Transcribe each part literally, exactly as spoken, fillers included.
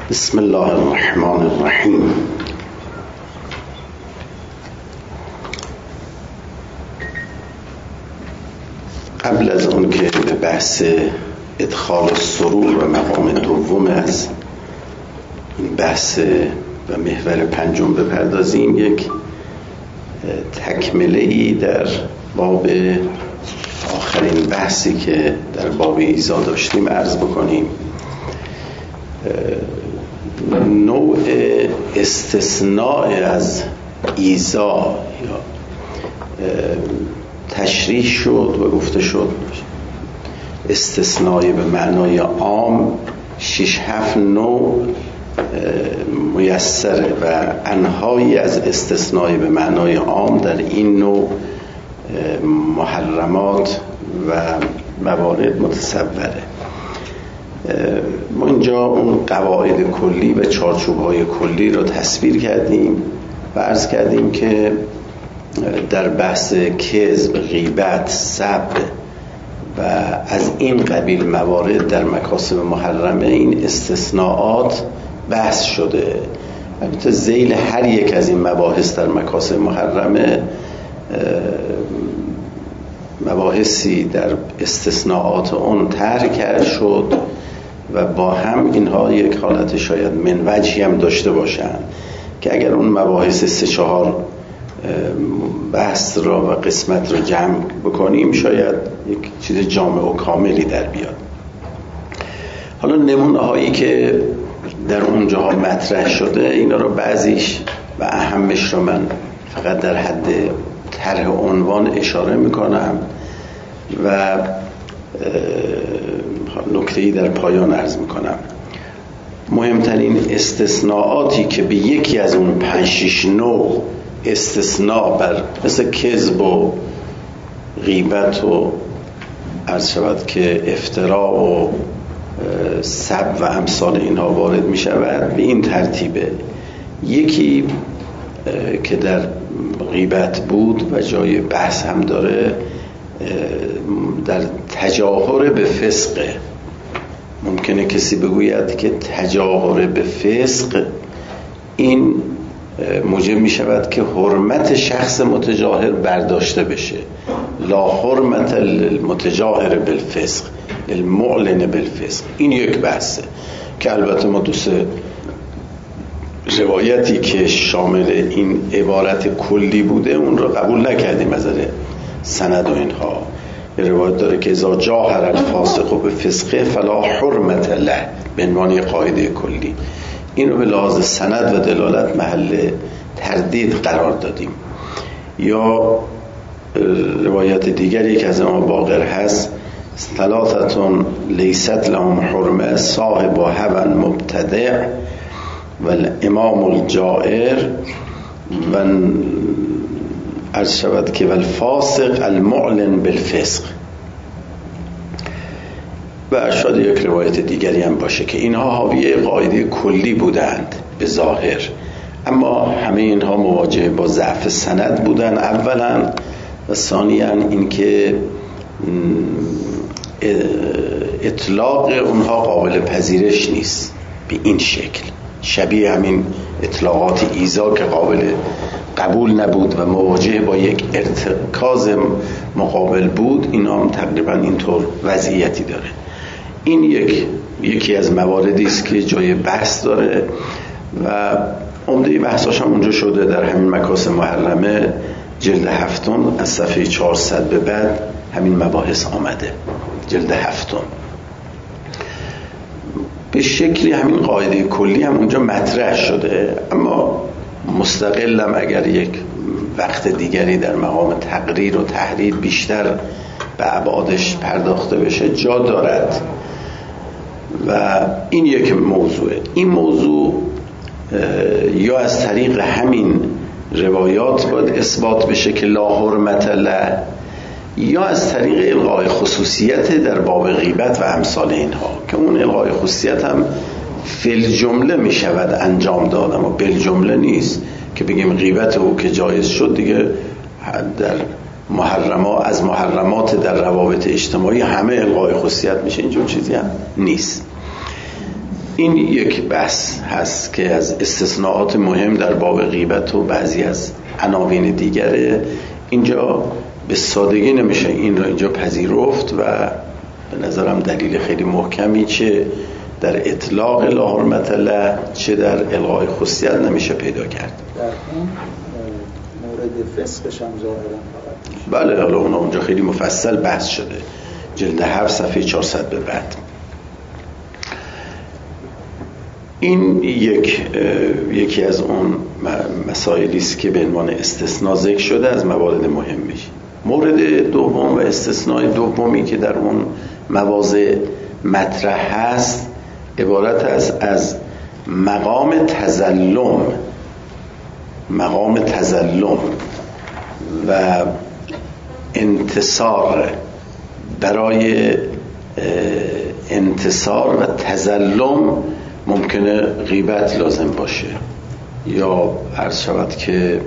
بسم الله الرحمن الرحیم. قبل از اون که به بحث ادخال السرور و مقام دوم از این بحث و محور پنجم بپردازیم، یک تکمله‌ای در باب آخرین بحثی که در باب ایذا داشتیم عرض بکنیم. نوع استثناء از ایذا یا تشریح شد و گفته شد استثناء به معنای عام شش هفت نوع میسره و انواعی از استثناء به معنای عام در این نوع محرمات و موارد متصوره. ما اینجا اون قواعد کلی و چارچوب‌های کلی رو تصویر کردیم و عرض کردیم که در بحث کذب، غیبت، سب و از این قبیل موارد در مکاسب محرمه این استثناءات بحث شده. البته ذیل هر یک از این مباحث در مکاسب محرمه مباحثی در استثناءات اون طرح کرده شد و با هم اینها یک حالت شاید من وجهی هم داشته باشند که اگر اون مباحث سه چهار بحث را و قسمت را جمع بکنیم شاید یک چیز جامع و کاملی در بیاد. حالا نمونه هایی که در اونجاها مطرح شده اینا رو بعضیش و اهمش رو من فقط در حد طرح عنوان اشاره میکنم و نکته‌ای در پایان عرض میکنم. مهمترین استثناءاتی که به یکی از اون پنج شش نوع استثناء بر مثل کذب و غیبت و عرض شود که افترا و سب و امثال اینها وارد می شود به این ترتیبه. یکی که در غیبت بود و جای بحث هم داره در تجاهر به فسق. ممکنه کسی بگوید که تجاهر به فسق این موجب می شود که حرمت شخص متجاهر برداشته بشه. لا حرمت المتجاهر بالفسق المعلن بالفسق. این یک بحثه که البته ما دوست روایتی که شامل این عبارت کلی بوده اون رو قبول نکردیم از نظر سند و اینها. یه روایت داره که اذا جاهر الفاسق به فسقه فلا حرمت له به عنوان قاعده کلی. این رو به لحاظ سند و دلالت محل تردید قرار دادیم. یا روایت دیگری که از ما باقر هست ثلاثتون لیست لهم حرمه صاحب و هون مبتدع و الامام الجائر و عرض شود که والفاسق المعلن بالفسق. و شاید یک روایت دیگری هم باشه که اینها حاوی قاعده کلی بودند به ظاهر، اما همه اینها مواجه با ضعف سند بودن اولا و ثانیاً اینکه اطلاق اونها قابل پذیرش نیست به این شکل، شبیه همین اطلاقات ایذا که قابل قبول نبود و مواجه با یک ارتکاز مقابل بود. اینا هم تقریبا اینطور وضعیتی داره. این یک یکی از مواردی است که جای بحث داره و عمده بحثاش هم اونجا شده در همین مکاسب محرمه جلد هفتم از صفحه چهارصد به بعد همین مباحث آمده. جلد هفتم به شکلی همین قاعده کلی هم اونجا مطرح شده، اما مستقلم اگر یک وقت دیگری در مقام تقریر و تحریر بیشتر به ابعادش پرداخته بشه جا دارد. و این یک موضوعه. این موضوع یا از طریق همین روایات باید اثبات بشه که لا حرمت له، یا از طریق الغای خصوصیت در باب غیبت و امثال اینها که اون الغای خصوصیت هم فی الجمله می شود انجام داد اما بالجمله نیست که بگیم غیبت او که جایز شد دیگه در محرمات از محرمات در روابط اجتماعی همه الغای خصوصیت میشه. اینجور چیزی هم نیست. این یک بحث هست که از استثناءات مهم در باب غیبت و بعضی از عناوین دیگره. اینجا به سادگی نمیشه این را اینجا پذیرفت و به نظرم دلیل خیلی محکمی چه در اطلاق لا حرمت له چه در الغای خصوصیت نمیشه پیدا کرد. در اون مورد فسقش هم ظاهرا بله، حالا اونا اونجا خیلی مفصل بحث شده، جلد هفت صفحه چهارصد به بعد. این یک یکی از اون مسائلی است که به عنوان استثناء ذکر شده از موارد مهمش. مورد دوم و استثناء دومی که در اون مواضع مطرح هست عبارت است از مقام تظلم مقام تظلم و انتصار. برای انتصار و تظلم ممکنه غیبت لازم باشه یا عرض شود که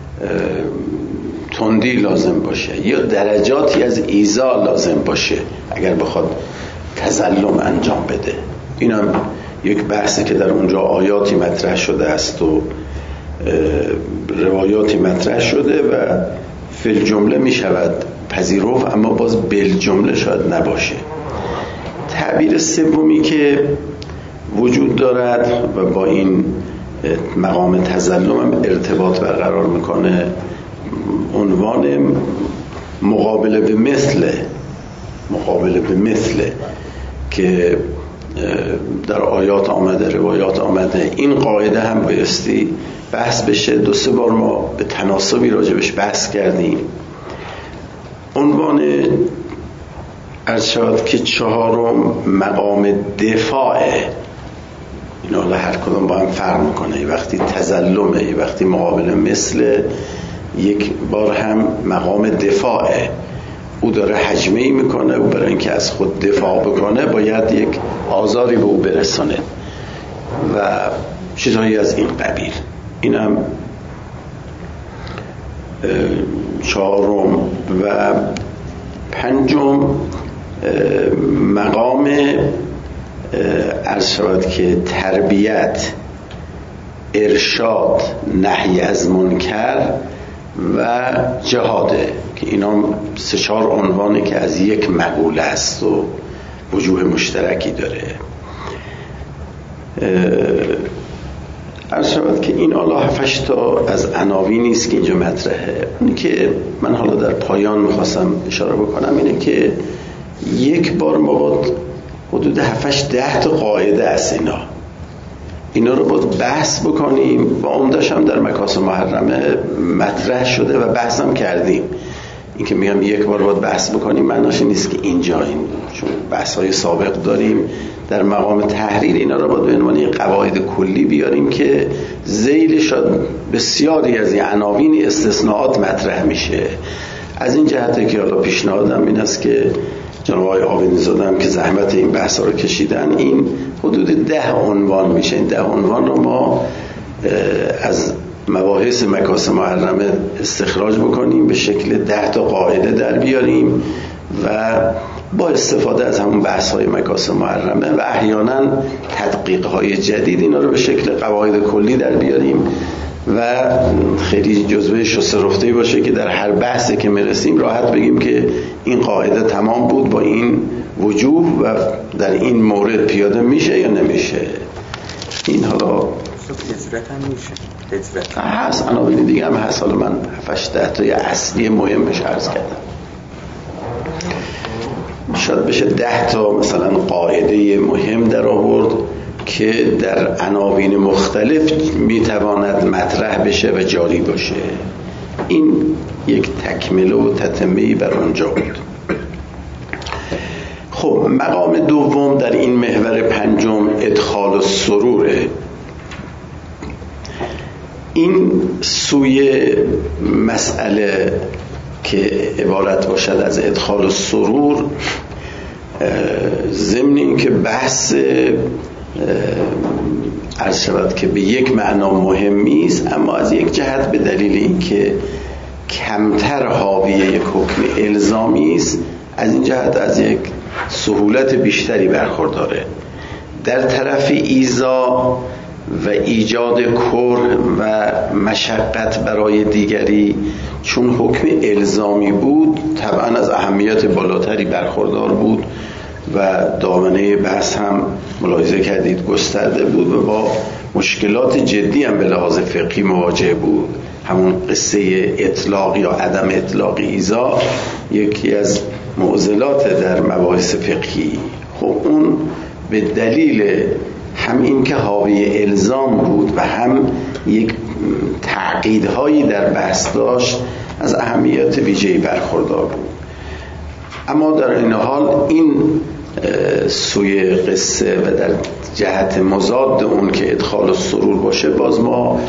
تندی لازم باشه یا درجاتی از ایذا لازم باشه اگر بخواد تظلم انجام بده. این هم یک بحثی که در اونجا آیاتی مطرح شده است و روایاتی مطرح شده و فی الجمله می شود پذیرفت، اما باز بالجمله شاید نباشه. تعبیر سومی که وجود دارد و با این مقام تظلم هم ارتباط برقرار میکنه عنوان مقابله به مثل مقابله به مثل که در آیات آمده، روایات آمده. این قاعده هم بایستی بحث بشه. دو سه بار ما به تناسبی راجبش بحث کردیم. عنوان عرض شد که چهارم مقام دفاعه. اینا حالا هر کدوم با هم فرق میکنه. یه وقتی تظلمه، یه وقتی مقابله مثل، یک بار هم مقام دفاعه. او داره هجمه ای میکنه و برای اینکه از خود دفاع بکنه باید یک آزاری به او برسونه و چیزهایی از این قبیل. اینم چهارم. و پنجم مقام عرض شود که تربیت، ارشاد، نهی از منکر و جهاده که اینا سه چهار عنوانی که از یک مقوله است و وجوه مشترکی داره. عرض شود که این حالا هفتش تا از عناوینی است که اینجا مطرحه. اونی که من حالا در پایان میخواستم اشاره بکنم اینه که یک بار ما باید حدود هفتش ده تا قاعده است اینا اینا رو باید بحث بکنیم و عمدش هم در مکاسب محرمه مطرح شده و بحث هم کردیم. این که میگم یک بار باید بحث بکنیم معناش نیست که اینجا این چون بحث های سابق داریم در مقام تحریر اینا رو باید به عنوان قواعد کلی بیاریم که ذیل شد بسیاری از این عناوین استثناءات مطرح میشه. از این جهته که حالا پیشنهادم این است که جناب آقای آبادی‌زاده هم که زحمت این بحث رو کشیدن، این حدود ده عنوان میشه. این ده عنوان رو ما از مباحث مکاسب محرمه استخراج بکنیم، به شکل ده تا قاعده در بیاریم و با استفاده از همون بحث های مکاسب محرمه و احیانا تدقیق های جدید اینا رو به شکل قواعد کلی در بیاریم و خیلی جزوه شسته رفته‌ای باشه که در هر بحثی که میرسیم راحت بگیم که این قاعده تمام بود با این وجوه و در این مورد پیاده میشه یا نمیشه. این حالا هجرت هم میشه، هجرت هست، عناوین دیگه هم هست. حالا من هفت ده تا اصلی مهمش عرض کردم. شاید بشه ده تا مثلا قاعده مهم در آورد که در عناوین مختلف میتواند مطرح بشه و جاری باشه. این یک تکمله و تتمه‌ای بر اونجا بود. خب مقام دوم در این محور پنجم ادخال السروره. این سوی مسئله که عبارت باشد از ادخال السرور، ضمن این که بحث عرض شود که به یک معنا مهمی است، اما از یک جهت به دلیل اینکه کمتر حاوی یک حکم الزامی است، از این جهت از یک سهولت بیشتری برخورداره. در طرف ایذا و ایجاد کره و مشقت برای دیگری، چون حکم الزامی بود طبعا از اهمیت بالاتری برخوردار بود و دامنه بحث هم ملاحظه کردید گسترده بود و با مشکلات جدی هم به لحاظ فقهی مواجه بود. همون قصه اطلاق یا عدم اطلاق ایذا یکی از معضلات در مباحث فقهی. خب اون به دلیل هم این که حاوی الزام بود و هم یک تعقیدهایی در بحث داشت از اهمیت ویژه‌ای برخوردار بود. اما در این حال این سوی قصه و در جهت مضاد اون که ادخال السرور باشه، باز ما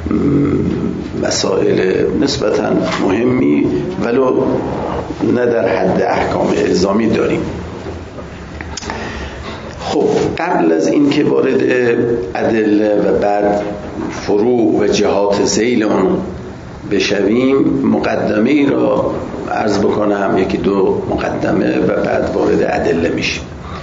مسائل نسبتاً مهمی ولو نه در حد احکام الزامی داریم. خب قبل از این که وارد ادله و بعد فروع و جهات ذیل اون بشویم، مقدمه ای را عرض بکنم، یکی دو مقدمه و بعد وارد ادله میشیم.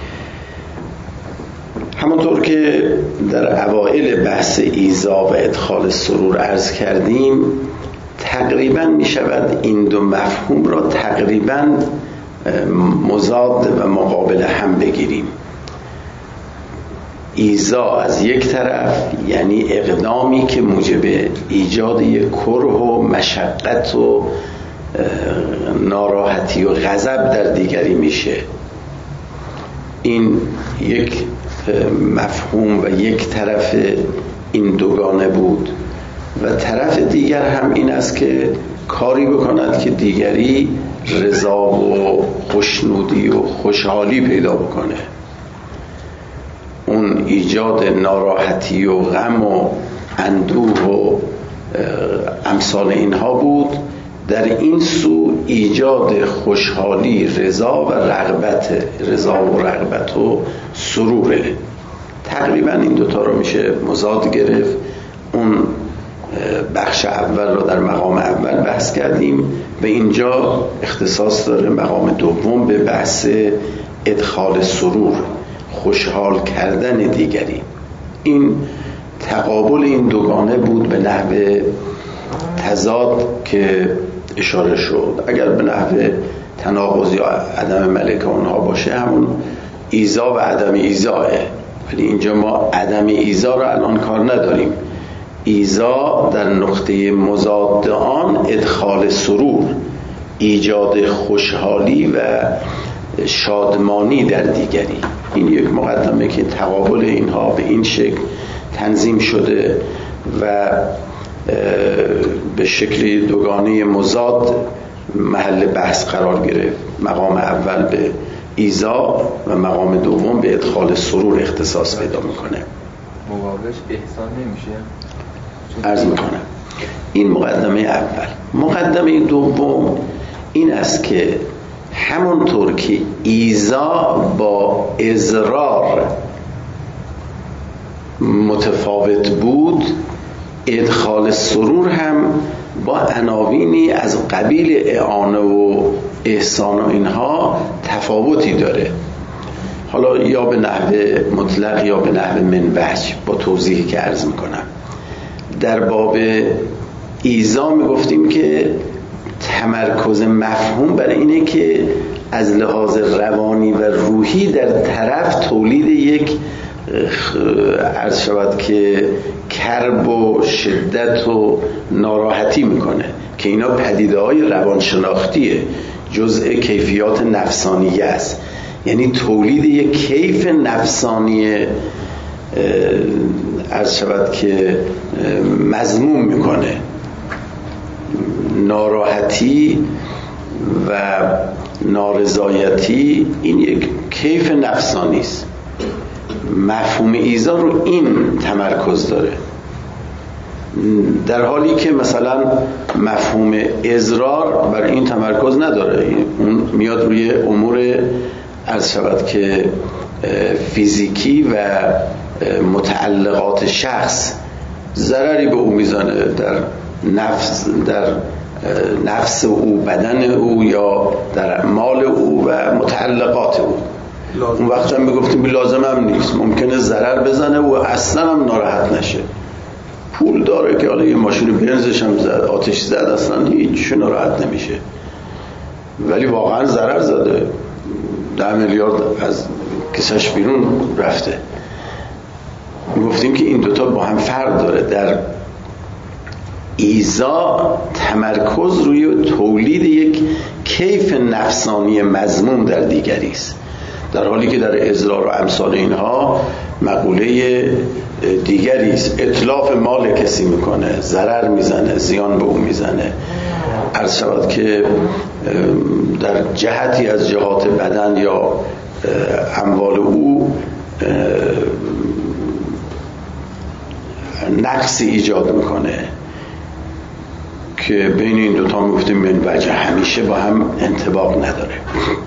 همونطور که در اوائل بحث ایذا و ادخال سرور عرض کردیم، تقریبا می شود این دو مفهوم را تقریبا مضاد و مقابل هم بگیریم. ایذا از یک طرف یعنی اقدامی که موجب ایجاد یک کره و مشقت و ناراحتی و غضب در دیگری میشه. این یک مفهوم و یک طرف این دوگانه بود و طرف دیگر هم این است که کاری بکند که دیگری رضا و خوشنودی و خوشحالی پیدا بکنه. اون ایجاد ناراحتی و غم و اندوه و امثال اینها بود، در این سو ایجاد خوشحالی، رضا و رغبت، رضا و رغبت و سروره. تقریبا این دوتا رو میشه مضاد گرفت. اون بخش اول رو در مقام اول بحث کردیم و اینجا اختصاص داره مقام دوم به بحث ادخال سرور، خوشحال کردن دیگری. این تقابل این دوگانه بود به نحو تضاد که اشاره شد. اگر به نحو تناقض یا عدم ملکه اونها باشه، همون ایذا و عدم ایذاه، ولی اینجا ما عدم ایذا رو الان کار نداریم. ایذا در نقطه مضاد آن ادخال سرور، ایجاد خوشحالی و شادمانی در دیگری. این یک مقدمه که تقابل اینها به این شکل تنظیم شده و به شکلی دوگانه مضاد محل بحث قرار گرفت. مقام اول به ایذا و مقام دوم به ادخال سرور اختصاص پیدا میکنه. مقابلش احسان نمیشه؟ عرض میکنم این مقدمه اول. مقدمه دوم این است که همونطور که ایذا با اضرار متفاوت بود، ادخال سرور هم با عناوینی از قبیل اعانه و احسان و اینها تفاوتی داره. حالا یا به نحو مطلق یا به نحو من وجه، با توضیحی که عرض میکنم. در باب ایذا میگفتیم که تمرکز مفهوم برای اینه که از لحاظ روانی و روحی در طرف تولید یک عرض شود که کرب و شدت و ناراحتی میکنه که اینا پدیده های روانشناختیه، جزء کیفیات نفسانیه است. یعنی تولید یک کیف نفسانی عرض شود که مذموم میکنه. ناراحتی و نارضایتی این یک کیف نفسانی است. مفهوم ایذا رو این تمرکز داره، در حالی که مثلا مفهوم اضرار بر این تمرکز نداره. اون میاد روی امور عرض شود که فیزیکی و متعلقات شخص، ضرری به او میزنه در نفس در نفس او، بدن او یا در مال او و متعلقات او. اون وقت هم میگفتیم لازم هم نیست، ممکنه ضرر بزنه و اصلا هم ناراحت نشه. پول داره که حالا یه ماشین بنزش هم زد، آتش زد، اصلا هیچ ناراحت نمیشه. ولی واقعا ضرر زده، ده میلیارد از کسش بیرون رفته. میگفتیم که این دوتا با هم فرق داره. در ایذا تمرکز روی تولید یک کیف نفسانی مذموم در دیگری است، در حالی که در اضرار و امثال اینها مقوله دیگری است. اتلاف مال کسی میکنه، ضرر میزنه، زیان به اون میزنه. عرض شود که در جهتی از جهات بدن یا اموال او نقصی ایجاد میکنه که بین این دوتا میگفتیم من وجه همیشه با هم انطباق نداره.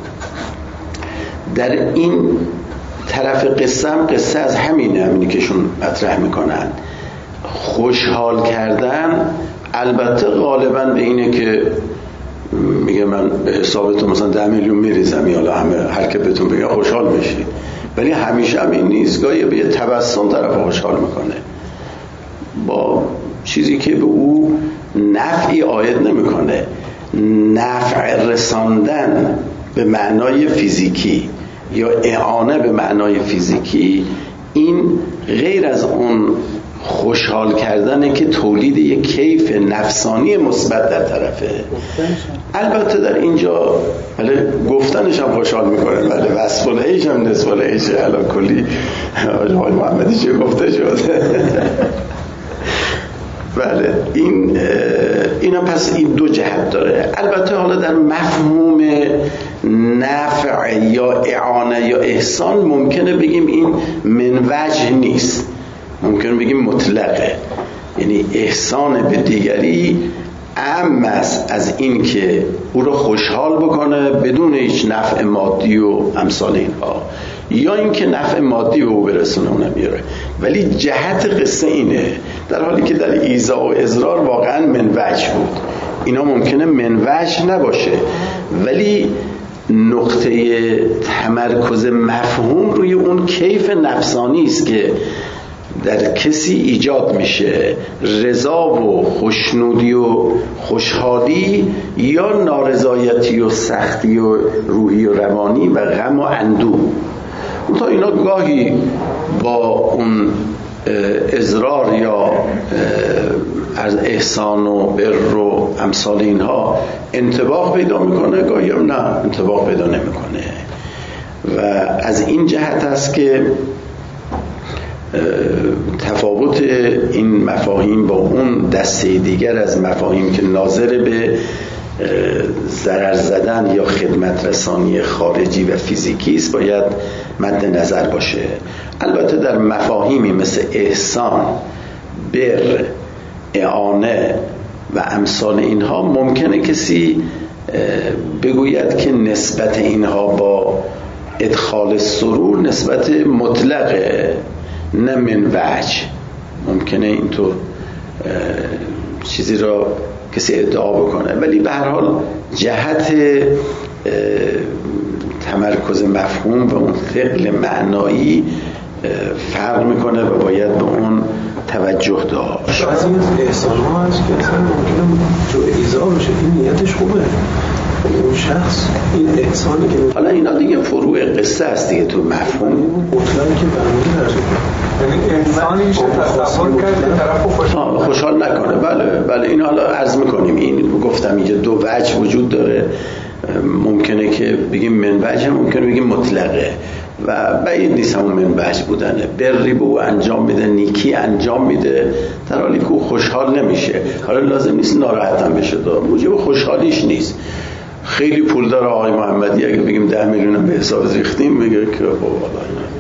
در این طرف قصه هم قصه از همینه، همینی که شون مطرح میکنن. خوشحال کردن البته غالبا به اینه که میگه من به حسابتون مثلا ده میلیون میریزم یا همه هر که بهتون بگه خوشحال بشید، ولی همیشه هم این نیست. گاهی به یه تبسم طرف خوشحال میکنه با چیزی که به او نفعی عاید نمیکنه. نفع رساندن به معنای فیزیکی یا اعانه به معنای فیزیکی، این غیر از اون خوشحال کردنه که تولید یک کیف نفسانی مثبت در طرفه. البته در اینجا ولی گفتنش هم خوشحال میکنه، ولی وصف العیش هم نصف العیش علا کلی آقای محمدی چه گفته شد. بله این اینا پس این دو جهت داره. البته حالا در مفهوم نفع یا اعانه یا احسان ممکنه بگیم این من وجه نیست، ممکنه بگیم مطلقه، یعنی احسان به دیگری اعم است از این که او رو خوشحال بکنه بدون هیچ نفع مادی و امثال اینها، یا اینکه نفع مادی به او برسونه اونم میاره. ولی جهت قصه اینه، در حالی که در ایذا و اضرار واقعا من وجه بود. اینا ممکنه من وجه نباشه، ولی نقطه تمرکز مفهوم روی اون کیف نفسانی است که در کسی ایجاد میشه، رضا و خوشنودی و خوشحالی یا نارضایتی و سختی و روحی و روانی و غم و اندوه. تا اینا گاهی با اون اضرار یا از احسان و بر و امثال اینها انطباق پیدا میکنه، گاهی هم نه انطباق پیدا نمیکنه. و از این جهت است که تفاوت این مفاهیم با اون دسته دیگر از مفاهیم که ناظر به ضرر زدن یا خدمت رسانی خارجی و فیزیکی است باید مد نظر باشه. البته در مفاهیمی مثل احسان، بر، اعانه و امثال اینها ممکنه کسی بگوید که نسبت اینها با ادخال سرور نسبت مطلقه، نه من وجه. ممکنه اینطور چیزی را کسی ادعا بکنه، ولی به هر حال جهت تمرکز مفهوم و اون ثقل معنایی فرق میکنه و باید به اون توجه داشت. از این احسان ها هست که اصلا ممکنه جو ایزا بشه، این نیتش خوبه، اون شخص این احسانی که حالا اینا دیگه فروع قصه است دیگه تو مفهوم مطلقی که برمونی در یعنی انسانی میشه تصور کرد که طرف خوشحال خوشحال نکنه. بله بله این حالا عرض میکنیم، این گفتم اینجا دو وجه وجود داره. ممکنه که بگیم من وجه، ممکنه بگیم مطلقه و بعید نیست همون من وجه بودنه. بری به او انجام میده، نیکی انجام میده در حالی که او خوشحال نمیشه. حالا لازم نیست ناراحت هم بشه، موجب خوشحالیش نیست. خیلی پول داره آقای محمدی، اگه بگیم ده میلیون به حساب ریختیم میگه که بابا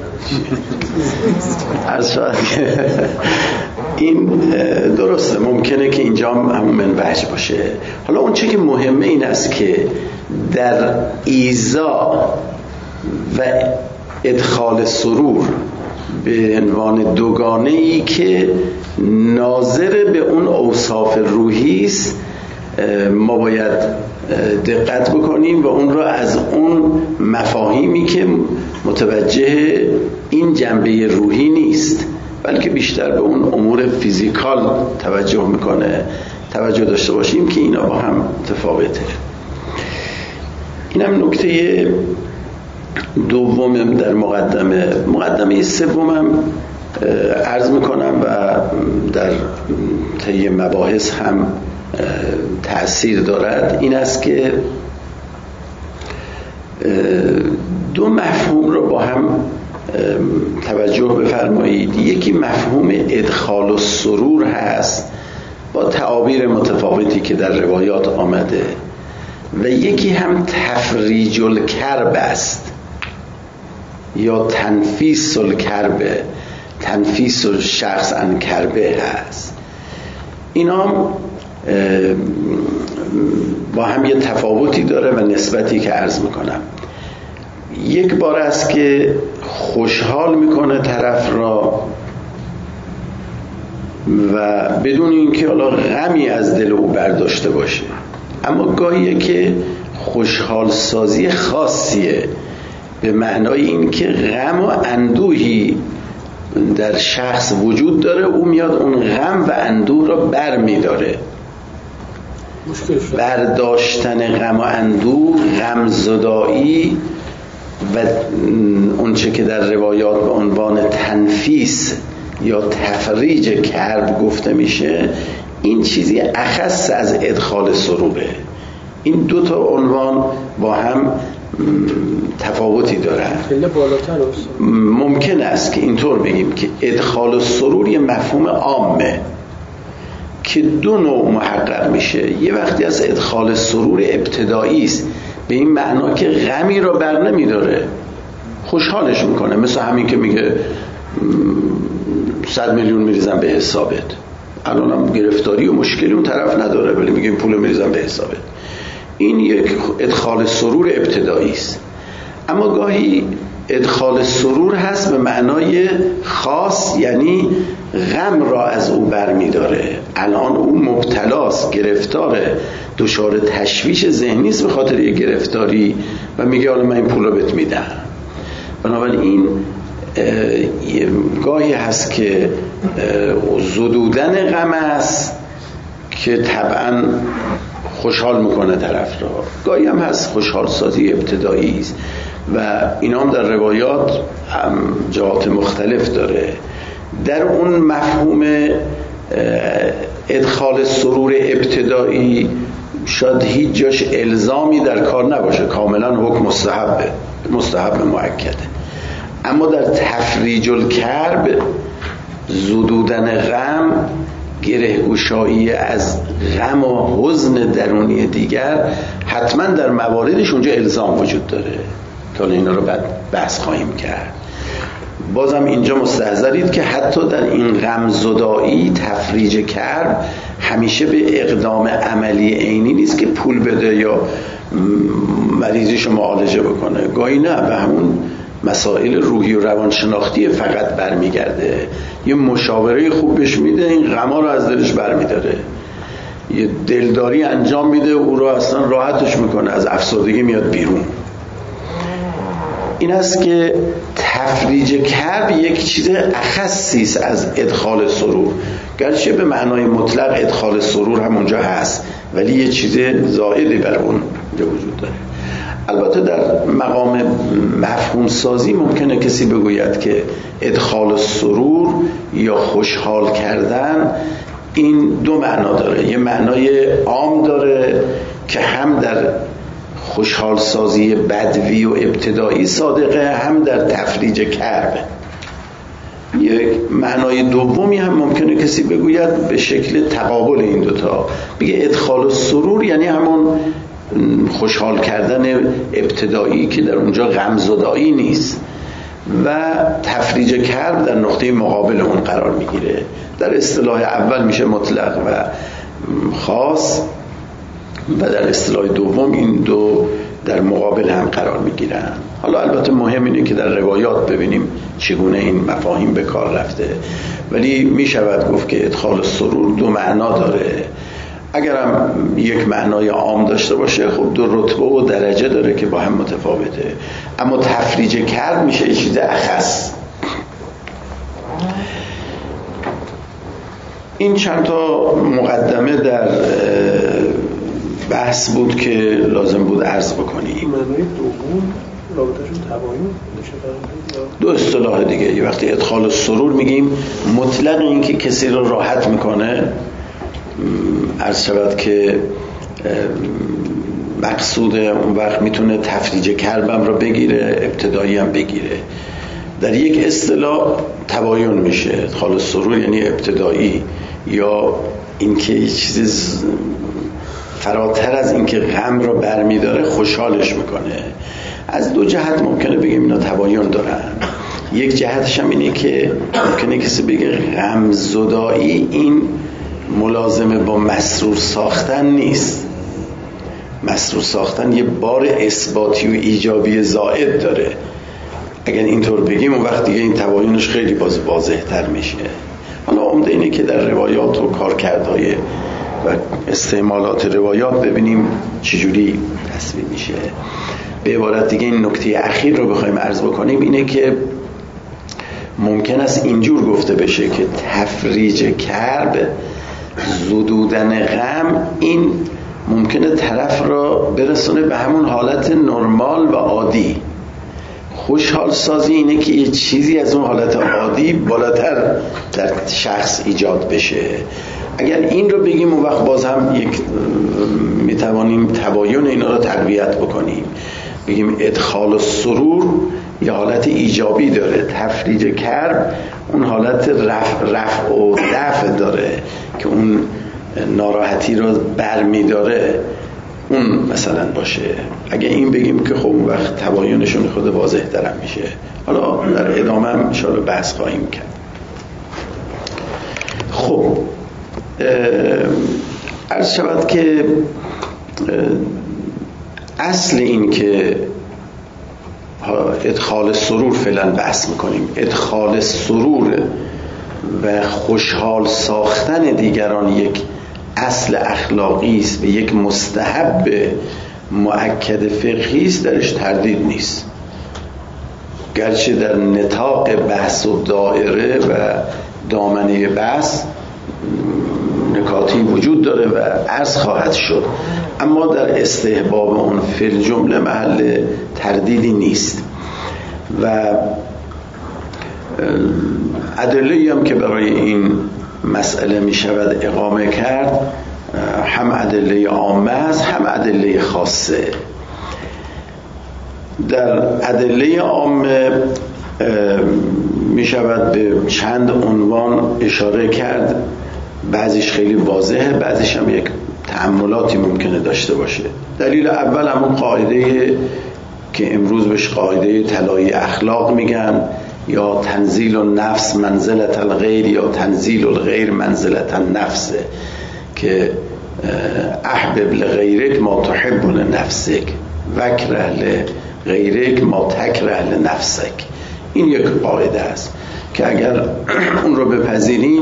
عرض شد که این درسته، ممکنه که اینجا هم همون من وجه باشه. حالا اون چه که مهمه این است که در ایذا و ادخال سرور به عنوان دوگانه ای که ناظر به اون اوصاف روحی است ما باید دقت بکنیم و اون را از اون مفاهیمی که متوجه این جنبه روحی نیست بلکه بیشتر به اون امور فیزیکال توجه میکنه توجه داشته باشیم که اینا با هم متفاوته. اینم نکته دومم در مقدمه. مقدمه سومم عرض میکنم و در طی مباحث هم تأثیر دارد، این است که دو مفهوم رو با هم توجه بفرمایید. یکی مفهوم ادخال السرور هست با تعابیر متفاوتی که در روایات آمده و یکی هم تفریج الکرب است یا تنفیس الکرب، تنفیس الشخص عن کربه هست. اینا با هم یه تفاوتی داره و نسبتی که عرض میکنم. یک بار است که خوشحال میکنه طرف را و بدون اینکه حالا غمی از دل او برداشته باشه، اما گاهیه که خوشحال سازی خاصیه به معنای این که غم و اندوهی در شخص وجود داره، او میاد اون غم و اندوه را بر میداره. برداشتن غم و اندوه، غم زدایی و اون چه که در روایات به عنوان تنفیس یا تفریج کرب گفته میشه، این چیزی اخص از ادخال سروره. این دو تا عنوان با هم تفاوتی دارن. ممکن است که اینطور بگیم که ادخال السرور یه مفهوم عامه که دو نوع محقق میشه. یه وقتی از ادخال سرور ابتدایی است، به این معنا که غمی را بر نمیداره، خوشحالش میکنه، مثل همین که میگه صد میلیون میریزم به حسابت. الان هم گرفتاری و مشکلی اون طرف نداره ولی میگه این پول میریزم به حسابت. این یک ادخال سرور ابتدایی است. اما گاهی ادخال سرور هست به معنای خاص، یعنی غم را از او بر می داره. الان او مبتلاست، گرفتاره، دچار تشویش ذهنی است به خاطر یک گرفتاری و میگه حالا من این پول رو بهت میدم. بنابراین گاهی هست که زدودن غم است که طبعا خوشحال میکنه طرف را، گاهی هم هست خوشحال سازی ابتدایی است و اینا هم در روایات هم جهات مختلف داره. در اون مفهوم ادخال سرور ابتدایی شاید هیچ جاش الزامی در کار نباشه، کاملا حکم مستحبه، مستحب مؤکده. اما در تفریج الکرب، زدودن غم، گره‌گشایی از غم و حزن درونی دیگر، حتما در مواردش اونجا الزام وجود داره که اینا رو بعد بحث خواهیم کرد. بازم اینجا مستحضرید که حتی در این غم زدایی، تفریج کرب، همیشه به اقدام عملی عینی نیست که پول بده یا مریضیشو معالجه بکنه. گاهی نه، به همون مسائل روحی و روانشناختی فقط برمیگرده. یه مشاوره خوب بهش میده، این غما رو از دلش برمیداره. یه دلداری انجام میده، او رو اصلا راحتش میکنه، از افسردگی میاد بیرون. این است که تفریج کرب یک چیز اخصی است از ادخال سرور، گرچه به معنای مطلق ادخال سرور هم اونجا هست ولی یه چیز زائدی بر اون وجود داره. البته در مقام مفهوم سازی ممکنه کسی بگوید که ادخال سرور یا خوشحال کردن این دو معنا داره. یه معنای عام داره که هم در خوشحال سازی بدوی و ابتدایی صادقه، هم در تفریج کرب. یک معنای دومی هم ممکنه کسی بگوید به شکل تقابل این دوتا، بگه ادخال سرور یعنی همون خوشحال کردن ابتدایی که در اونجا غمزدایی نیست و تفریج کرب در نقطه مقابل اون قرار میگیره. در اصطلاح اول میشه مطلق و خاص و در اصطلاح دوم این دو در مقابل هم قرار میگیرن. حالا البته مهم اینه که در روایات ببینیم چگونه این مفاهیم به کار رفته، ولی میشود گفت که ادخال سرور دو معنا داره. اگرم یک معنای عام داشته باشه خب دو رتبه و درجه داره که با هم متفاوته، اما تفریج کرد میشه یه چیز اخص. این چند تا مقدمه در بحث بود که لازم بود عرض بکنیم. معنای دوم رابطه‌شون تباین دو اصطلاح دیگه. یه وقتی ادخال السرور میگیم مطلق این که کسی رو راحت میکنه، عرض شود که مقصود اون وقت میتونه تفریج کربم رو بگیره، ابتدایی هم بگیره. در یک اصطلاح تباین میشه ادخال السرور، یعنی ابتدایی، یا اینکه یه چیز فراتر از اینکه غم رو برمیداره خوشحالش میکنه. از دو جهت ممکنه بگیم اینا تباین دارن. یک جهتش هم اینه که ممکنه کسی بگه غم زدایی این ملازمه با مسرور ساختن نیست. مسرور ساختن یه بار اثباتی و ایجابی زائد داره. اگر اینطور بگیم اون وقت دیگه این تباینش خیلی باز واضح تر میشه. حالا عمده اینه که در روایات و کارکردهای و استعمالات روایات ببینیم چجوری تصویر میشه. به عبارت دیگه این نکته اخیر رو بخوایم عرض بکنیم اینه که ممکن است اینجور گفته بشه که تفریج کرب، زدودن غم، این ممکنه طرف را برسونه به همون حالت نرمال و عادی. خوشحال سازی اینه که یه چیزی از اون حالت عادی بالاتر در شخص ایجاد بشه. اگر این رو بگیم اون وقت باز هم یک میتوانیم تباین اینا رو تقویت بکنیم، بگیم ادخال السرور یه حالت ایجابی داره، تفریج کرب اون حالت رفع, رفع و دفع داره که اون ناراحتی رو برمی داره، اون مثلا باشه. اگه این بگیم که خب اون وقت تباینشون خود واضح تر میشه. حالا در ادامه هم انشاءالله بحث خواهیم کرد. خب عرض شود که اصل این که ادخال سرور فعلا بحث میکنیم، ادخال سرور و خوشحال ساختن دیگران یک اصل اخلاقی است و یک مستحب مؤکد فقهی است، درش تردید نیست. گرچه در نطاق بحث و دایره و دامنه بحث نکاتی وجود داره و عرض خواهد شد، اما در استحباب اون فی الجمله محل تردیدی نیست. و ادله‌ای هم که برای این مسئله می شود اقامه کرد، هم ادله عامه است هم ادله خاصه. در ادله عامه می شود به چند عنوان اشاره کرد، بعضیش خیلی واضحه، بعضیش هم یک تأملاتی ممکنه داشته باشه. دلیل اول همون قاعده که امروز بهش قاعده طلایی اخلاق میگن، یا تنزیل النفس منزلت الغیر یا تنزیل الغیر منزلت النفس، که احبب لغیرک ما تحب لنفسک وکره لغیرک ما تکره لنفسک. این یک قاعده است که اگر اون رو بپذیریم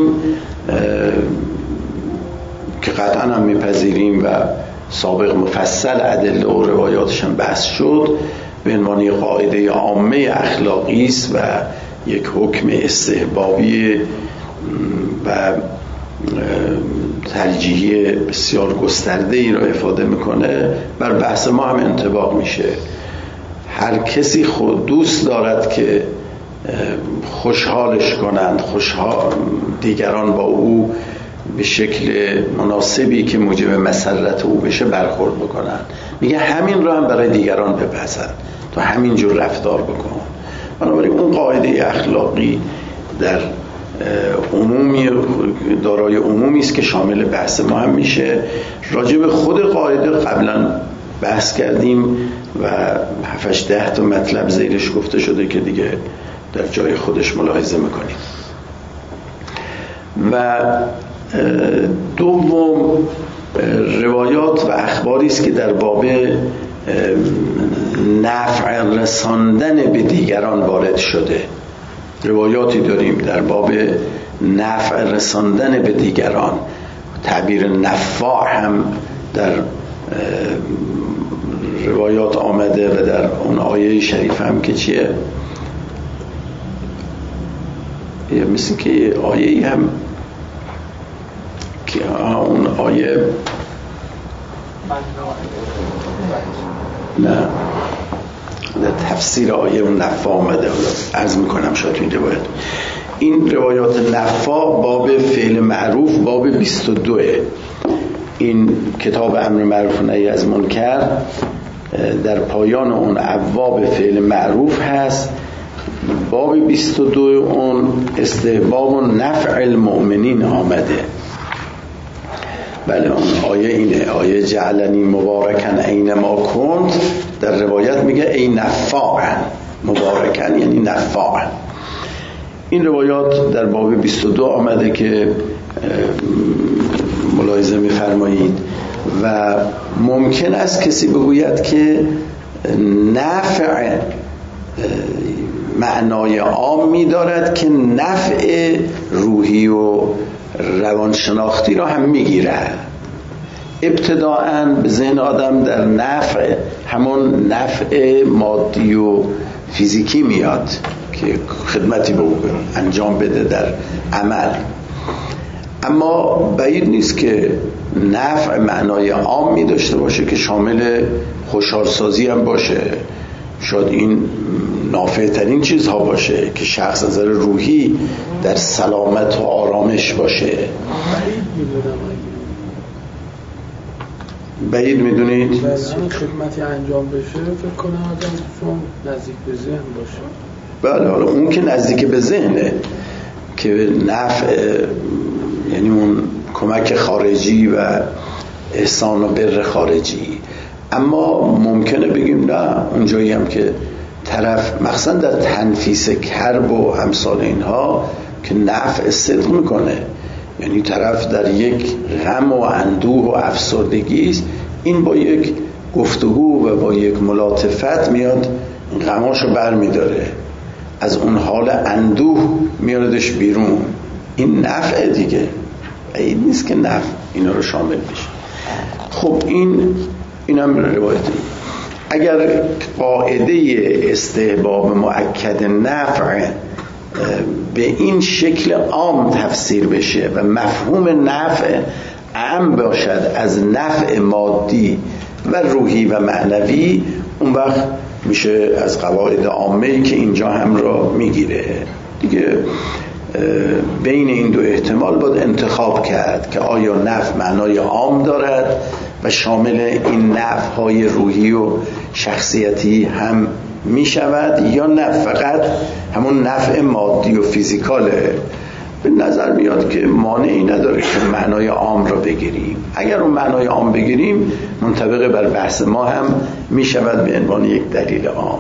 که قطعا هم میپذیریم و سابق مفصل ادله و روایاتش هم بحث شد، به عنوان قاعده عامه اخلاقی است و یک حکم استحبابی و ترجیحی بسیار گسترده ای را افاده میکنه، بر بحث ما هم انطباق میشه. هر کسی خود دوست دارد که خوشحالش کنند، خوشحال دیگران با او به شکل مناسبی که موجب مسرت او بشه برخورد بکنن، میگه همین رو هم برای دیگران بپسند، تو همین جور رفتار بکن. بنابراین اون قاعده اخلاقی در عمومی دارای عمومی است که شامل بحث ما هم میشه. راجع به خود قاعده قبلا بحث کردیم و هفتش ده تا مطلب زیرش گفته شده که دیگه در جای خودش ملاحظه میکنیم. و دوم روایات و اخباری است که در باب نفع رساندن به دیگران وارد شده. روایاتی داریم در باب نفع رساندن به دیگران تعبیر نفاع هم در روایات آمده و در اون آیه شریف هم که چیه، مثل که آیه هم که اون آیه نه در تفسیر آیه اون نفاع آمده، عرض میکنم شاید این روایت این روایات نفاع باب فعل معروف باب بیست و دو، این کتاب امر معروف و نهی از منکر در پایان اون ابواب فعل معروف هست. باب بیست و دو اون استحباب و نفع المؤمنین آمده. بله اون آیه اینه، آیه جعلنی مبارکن اینما کنت، در روایت میگه ای نفاعن، مبارکن یعنی نفاعن. این روایات در باب بیست و دو آمده که ملاحظه می‌فرمایید و ممکن است کسی بگوید که نفع معنای عام می دارد که نفع روحی و روانشناختی را هم می گیرد. ابتداءً به ذهن آدم در نفع همون نفع مادی و فیزیکی میاد که خدمتی به او انجام بده در عمل، اما بعید نیست که نفع معنای عام می داشته باشه که شامل خوشحالسازی هم باشه. شاید این نافع ترین چیزها باشه که شخص از نظر روحی در سلامت و آرامش باشه. بعید میدونید؟ خدمتی انجام بشه فکر کنم آدم چون نزدیک به ذهن باشه. بله حالا اون که نزدیک به ذهنه که نفع یعنی اون کمک خارجی و احسان و بر خارجی، اما ممکنه بگیم نه اونجایی هم که طرف مخصوصا در تنفیس کرب و امثال اینها که نفع صدق میکنه، یعنی طرف در یک غم و اندوه و افسردگی است، این با یک گفتگو و با یک ملاطفت میاد غماشو بر میداره، از اون حال اندوه میاردش بیرون. این نفع دیگه، این نیست که نفع اینا رو شامل بشه. خب این اینم روایتی. اگر قاعده استحباب مؤکد نفع به این شکل عام تفسیر بشه و مفهوم نفع عام باشد از نفع مادی و روحی و معنوی، اون وقت میشه از قواعد عامه‌ای که اینجا هم را میگیره دیگه. بین این دو احتمال باید انتخاب کرد که آیا نفع معنای عام دارد و شامل این نفع‌های روحی و شخصیتی هم می شود یا نه فقط همون نفع مادی و فیزیکاله. به نظر میاد که مانعی نداره که معنای عام را بگیریم. اگر اون معنای عام بگیریم منطبق بر بحث ما هم می شود به عنوان یک دلیل عام.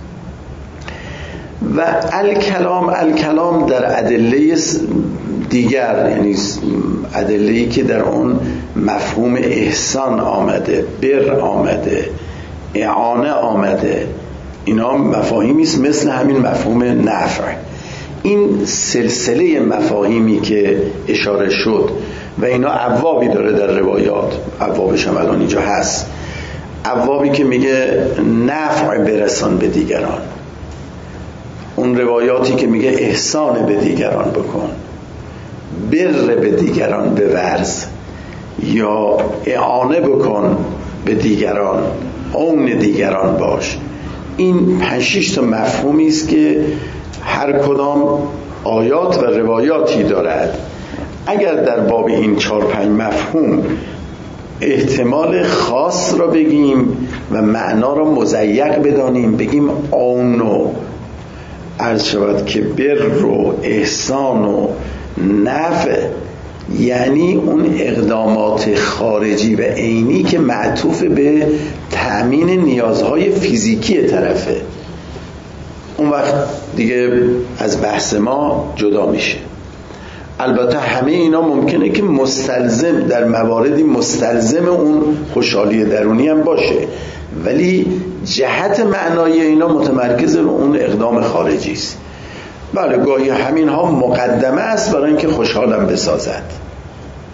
و الکلام الکلام در ادله دیگر، یعنی ادله‌ای که در اون مفهوم احسان آمده، بر آمده، اعانه آمده، اینا مفاهیمی است مثل همین مفهوم نفع. این سلسله مفاهیمی که اشاره شد و اینا ابوابی داره در روایات، ابوابش هم الان اینجا هست، ابوابی که میگه نفع برسان به دیگران، اون روایاتی که میگه احسان به دیگران بکن، بر به دیگران بورز، یا اعانه بکن به دیگران، اون دیگران باش. این پنج شش تا مفهومی است که هر کدام آیات و روایاتی دارد. اگر در باب این چهار پنج مفهوم احتمال خاص را بگیم و معنا را مضیق بدانیم، بگیم آنو عرض شود که بر و احسان و نفع، یعنی اون اقدامات خارجی و عینی که معطوف به تأمین نیازهای فیزیکی طرفه، اون وقت دیگه از بحث ما جدا میشه. البته همه اینا ممکنه که مستلزم در مواردی مستلزم اون خوشحالی درونی هم باشه، ولی جهت معنای اینا متمرکز رو اون اقدام خارجی است. بله گاهی همین ها مقدمه است برای اینکه خوشحالم بسازد،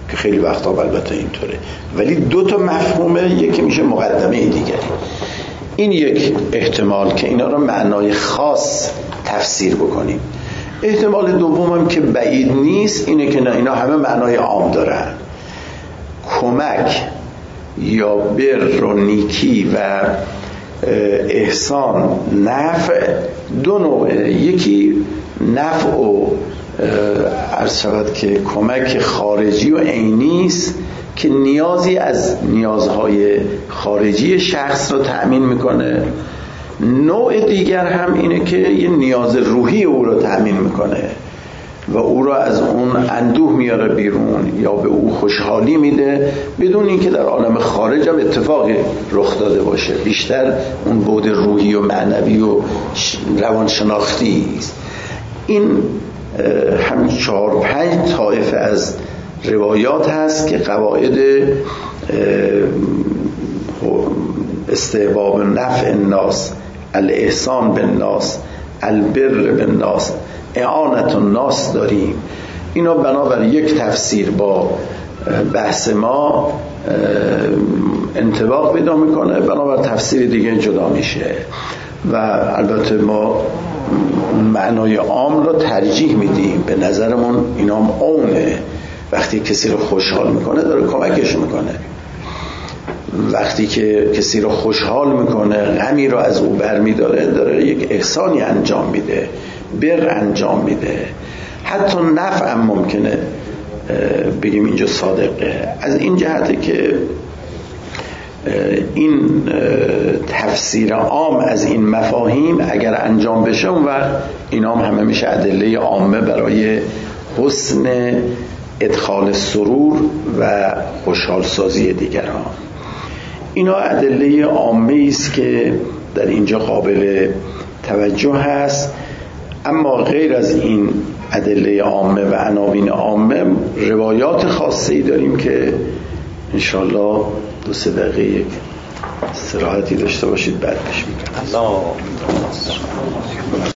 که خیلی وقتا البته اینطوره، ولی دو تا مفهومه، یکی میشه مقدمه دیگری. این یک احتمال که اینا رو معنای خاص تفسیر بکنیم. احتمال دومم که بعید نیست اینه که نه، اینا همه معنای عام دارن. کمک یا بر و نیکی و احسان، نفع دو نوعه، یکی نفع و عرض شود که کمک خارجی و عینی است که نیازی از نیازهای خارجی شخص رو تأمین میکنه. نوع دیگر هم اینه که یه نیاز روحی او رو تأمین میکنه و او را از اون اندوه میاره بیرون یا به او خوشحالی میده بدون اینکه در عالم خارج هم اتفاقی رخ داده باشه. بیشتر اون بعد روحی و معنوی و روانشناختی است. این هم چهار پنج طایفه از روایات هست که قواعد استحباب نفع الناس، الاحسان بالناس، البر بالناس، اعانت الناس داریم. اینا بنابر یک تفسیر با بحث ما انطباق پیدا میکنه، بنابر تفسیر دیگه جدا میشه و البته ما معنای عام رو ترجیح میدیم. به نظرمون اینا هم عونه. وقتی کسی رو خوشحال میکنه داره کمکش میکنه، وقتی که کسی رو خوشحال میکنه غمی رو از او برمیداره داره یک احسانی انجام میده، بر انجام میده. حتی نفع هم ممکنه بگیم اینجا صادقه، از این جهته که این تفسیر عام از این مفاهیم اگر انجام بشه اون وقت اینا هم همه میشه ادله عامه برای حسن ادخال سرور و خوشحال سازی دیگران. اینا ادله عامه است که در اینجا قابل توجه هست. اما غیر از این ادله عامه و عناوین عامه روایات خاصی داریم که انشالله دو سه دقیقه یک استراحتی داشته باشید بعد پیش می‌ریم.